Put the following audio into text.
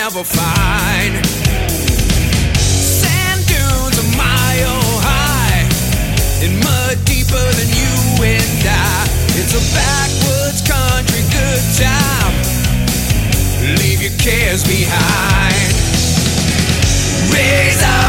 never find. Sand dunes a mile high and mud deeper than you and I. It's a backwoods country good time. Leave your cares behind. Raise up.